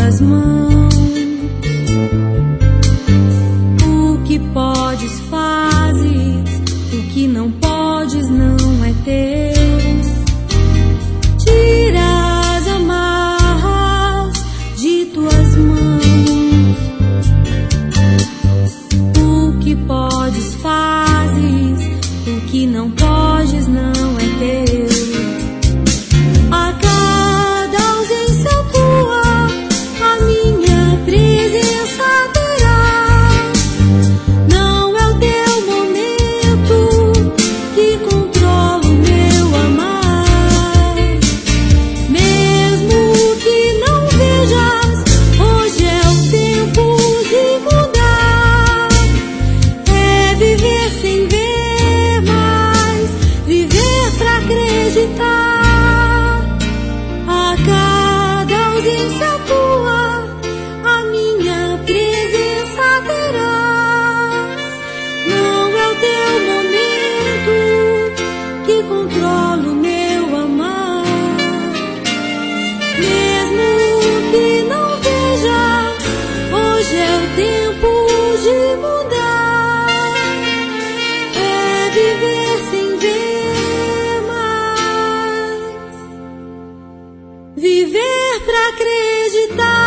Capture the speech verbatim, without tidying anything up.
tuas mãos. O que podes fazes, o que não podes não é teu. Tira as amarras de tuas mãos. O que podes fazes, o que não podes não é teu. A cada ausência tua, a minha presença terá. Não é o teu momento que controla o meu amar. Mesmo que não vejas, hoje é o tempo de mudar. É viver sem ver mais, viver pra acreditar. A cada ausência tua, a minha presença terá. Não é o teu momento que controla o meu amar. Mesmo que não veja, hoje é o tempo de mudar. É viver sem ver mais, viver pra acreditar.